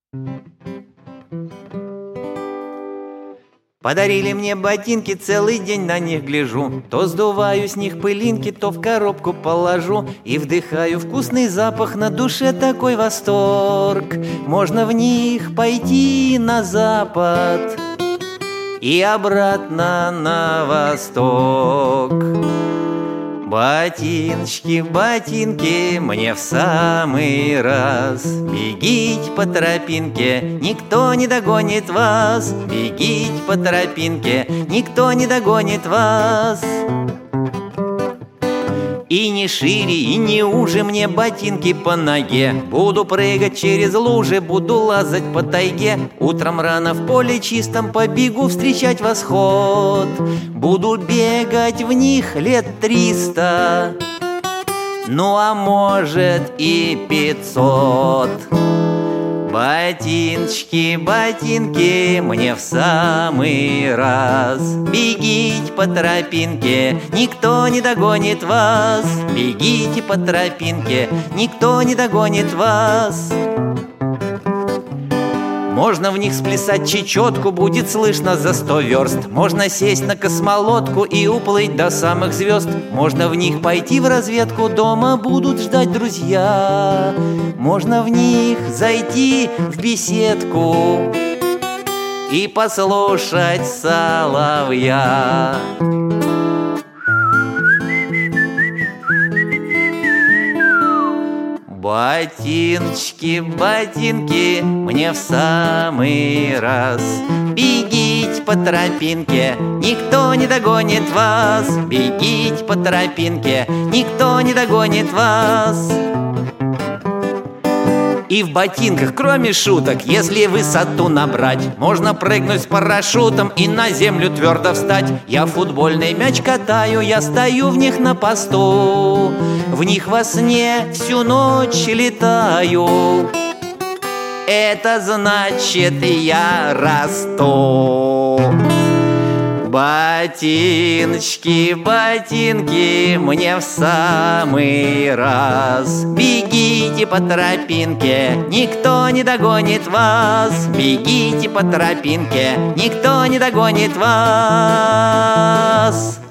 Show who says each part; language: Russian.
Speaker 1: Подарили мне ботинки, целый день на них гляжу. То сдуваю с них пылинки, то в коробку положу. И вдыхаю вкусный запах, на душе такой восторг. Можно в них пойти на запад и обратно на восток. Ботиночки, ботинки, мне в самый раз. Бегите по тропинке, никто не догонит вас. Бегите по тропинке, никто не догонит вас. И не шире, и не уже мне ботинки по ноге. Буду прыгать через лужи, буду лазать по тайге. Утром рано в поле чистом побегу встречать восход. Буду бегать в них лет 300, ну а может и 500. Ботиночки, ботинки, мне в самый раз. Бегите по тропинке, никто не догонит вас. Бегите по тропинке, никто не догонит вас. Можно в них сплясать чечетку, будет слышно за 100 верст. Можно сесть на космолодку и уплыть до самых звезд. Можно в них пойти в разведку, дома будут ждать друзья. Можно в них зайти в беседку и послушать соловья. Ботиночки, ботинки, мне в самый раз. Бегите по тропинке, никто не догонит вас. Бегите по тропинке, никто не догонит вас. И в ботинках, кроме шуток, если высоту набрать, можно прыгнуть с парашютом и на землю твердо встать. Я футбольный мяч катаю, я стою в них на посту. В них во сне всю ночь летаю. Это значит, я расту. Ботиночки, ботинки, мне в самый раз. Бегите по тропинке, никто не догонит вас. Бегите по тропинке, никто не догонит вас.